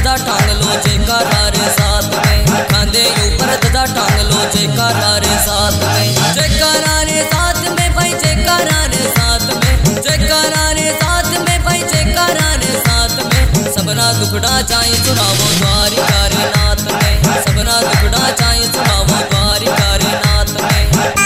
ददा टांग लो जयकारा रे साथ में, खांदे ऊपर ददा टांग लो जयकारा रे साथ में, जयकारा रे साथ में भाई जयकारा रे साथ में, जयकारा रे साथ में भाई जयकारा रे साथ में। सबना दुखड़ा चाहे सुनावो द्वारिका रे नाथ में, सबना दुखड़ा चाहे सुनावो द्वारिका रे नाथ में।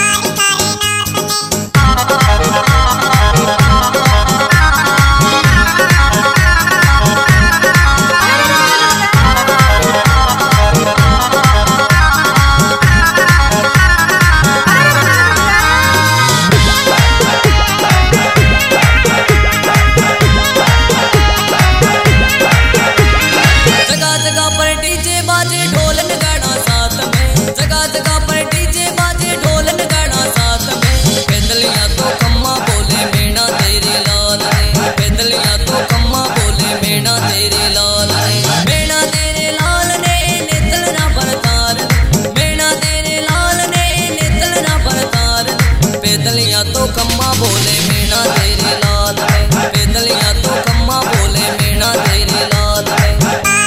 तो कम्मा बोले मीणा तेरे लाल में, पैदलिया तो कम्मा बोले मीणा तेरे लाल में।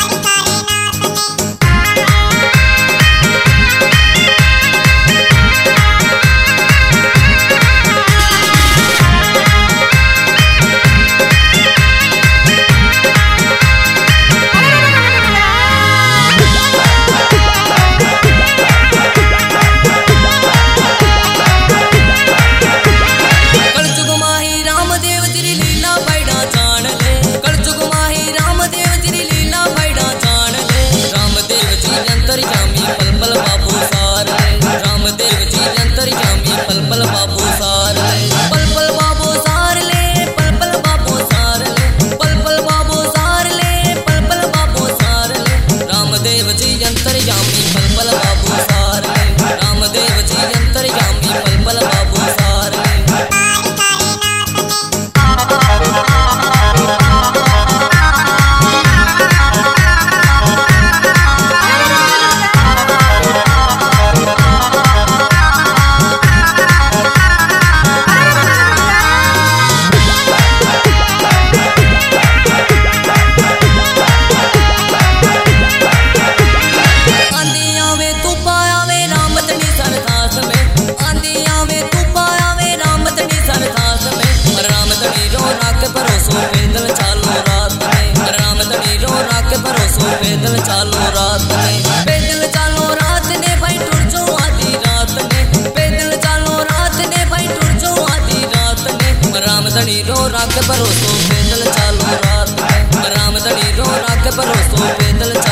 पैदल चालो रात में, पैदल चालो रात ने भाई टुर जो आधी रात में, पैदल चालो रात ने भाई टुर जो आधी रात में। रामधनी रो राख भरोसो पैदल चालो रात में, रामधनी रो राख भरोसो पैदल चालो।